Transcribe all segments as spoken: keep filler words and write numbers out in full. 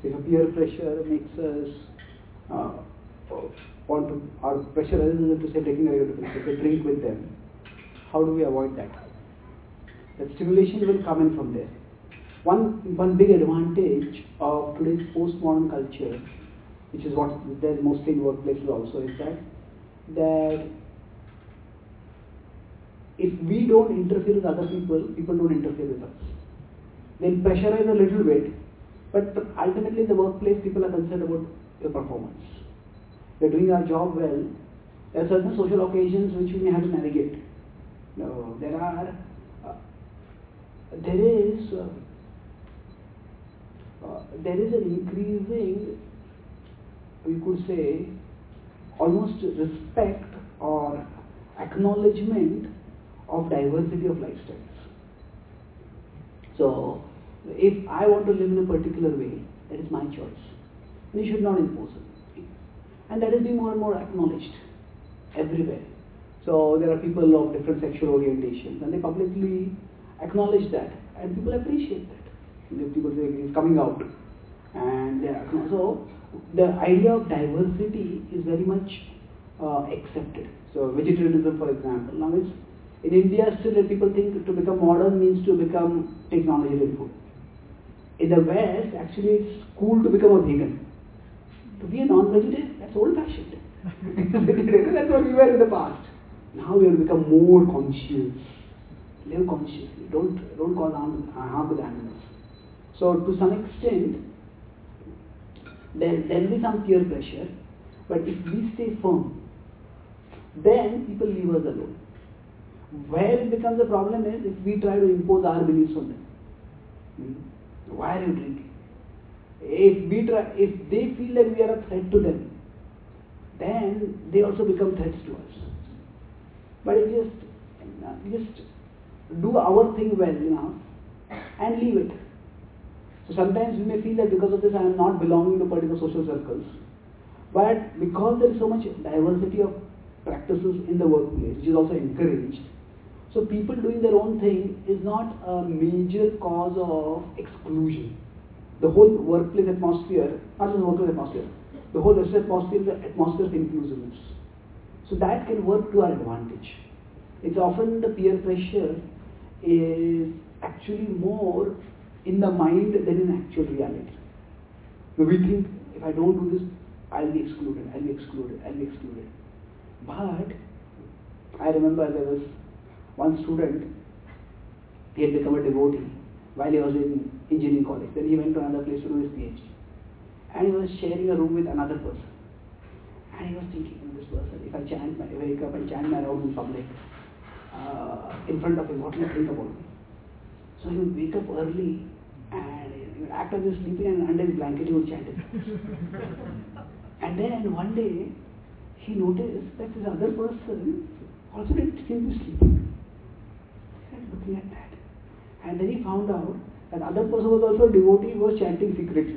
So if a peer pressure makes us uh, want to, our pressure rather than to say taking a regular to drink with them, how do we avoid that? That stimulation will come in from there. One one big advantage of today's postmodern culture, which is what there's mostly in workplaces also, is that that if we don't interfere with other people, people don't interfere with us. They'll pressurize a little bit, but ultimately in the workplace, people are concerned about your performance. We're doing our job well. There are certain social occasions which we may have to navigate. No, there are, uh, there is, uh, uh, there is an increasing, we could say, almost respect or acknowledgement of diversity of lifestyles. So, if I want to live in a particular way, that is my choice. And you should not impose it. And that is being more and more acknowledged everywhere. So there are people of different sexual orientations and they publicly acknowledge that and people appreciate that. And people say it's coming out. And they are, so the idea of diversity is very much uh, accepted. So vegetarianism, for example, now it's in India still people think to become modern means to become technology-driven food. In the West, actually it's cool to become a vegan. To be a non-vegetarian, that's old-fashioned. That's what we were in the past. Now we have to become more conscious. Live consciously. Don't, don't cause harm, harm to the animals. So to some extent, there there will be some peer pressure, but if we stay firm, then people leave us alone. Where it becomes a problem is if we try to impose our beliefs on them. Hmm? Why are you drinking? If we try, if they feel that we are a threat to them, then they also become threats to us. But if just just do our thing well, you know, and leave it. So sometimes we may feel that because of this I am not belonging to particular social circles. But because there is so much diversity of practices in the workplace, which is also encouraged, so people doing their own thing is not a major cause of exclusion. The whole workplace atmosphere, not just the workplace atmosphere, the whole rest atmosphere is the atmosphere of inclusiveness. So that can work to our advantage. It's often the peer pressure is actually more in the mind than in actual reality. So we think if I don't do this, I'll be excluded, I'll be excluded, I'll be excluded. But I remember there was one student, he had become a devotee while he was in engineering college. Then he went to another place to do his PhD. And he was sharing a room with another person. And he was thinking, this person, if I chant my, wake up and chant my round in public, uh, in front of him, what will he think about me? So he would wake up early and he would act as if sleeping and under his blanket he would chant it. And then one day, he noticed that this other person also didn't seem to be sleeping. He started looking at that. And then he found out that other person was also a devotee who was chanting secretly.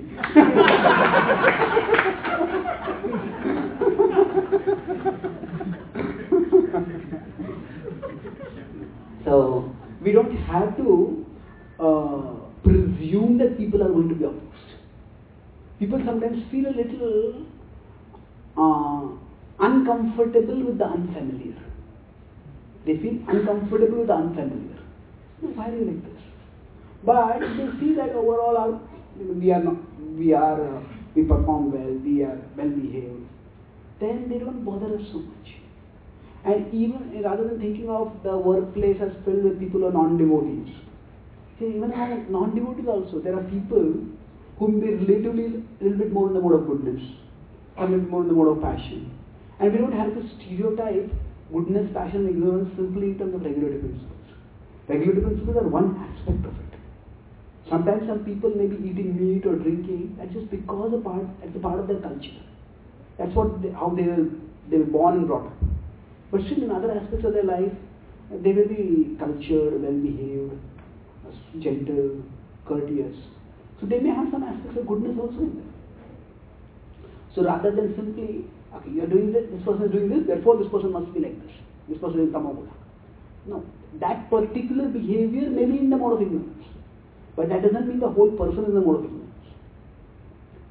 So, we don't have to uh, presume that people are going to be opposed. People sometimes feel a little uh, uncomfortable with the unfamiliar. They feel uncomfortable with the unfamiliar. Why are you like this? But they see that overall our, we are not, we are uh, we perform well, we are well behaved. Then they don't bother us so much. And even rather than thinking of the workplace as filled with people who are non-devotees, see, even among non-devotees also, there are people whom they relatively a little bit more in the mode of goodness, or a little more in the mode of passion. And we don't have to stereotype goodness, passion, and ignorance simply in terms of regulative principles. Regulative principles are one aspect of it. Sometimes some people may be eating meat or drinking, that's just because a part, it's a part of their culture. That's what they, how they were, they were born and brought up. But still in other aspects of their life, they will be cultured, well-behaved, gentle, courteous. So they may have some aspects of goodness also in them. So rather than simply, okay, you are doing this, this person is doing this, therefore this person must be like this. This person is Tamaguna. No, that particular behavior may be in the mode of ignorance. But that doesn't mean the whole person is in the mode of ignorance.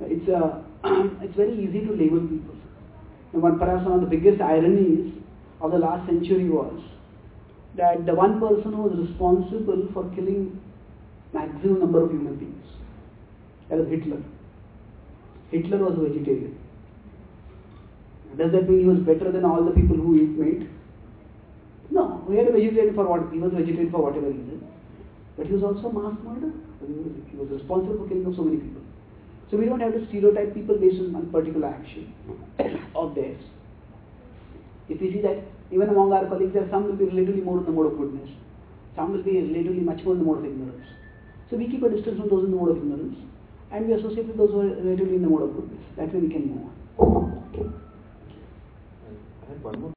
It's a, it's very easy to label people. And one, perhaps one of the biggest ironies of the last century was that the one person who was responsible for killing maximum number of human beings, that was Hitler. Hitler was a vegetarian. Does that mean he was better than all the people who eat meat? No, he had a vegetarian for what he was vegetarian for whatever reason. But he was also a mass murderer. He was, he was responsible for killing of so many people. So we don't have to stereotype people based on one particular action of theirs. If we see that even among our colleagues, there are some will be relatively more in the mode of goodness, some will be relatively much more in the mode of ignorance. So we keep a distance from those in the mode of ignorance, and we associate with those who are relatively in the mode of goodness. That way we can move on. I had one more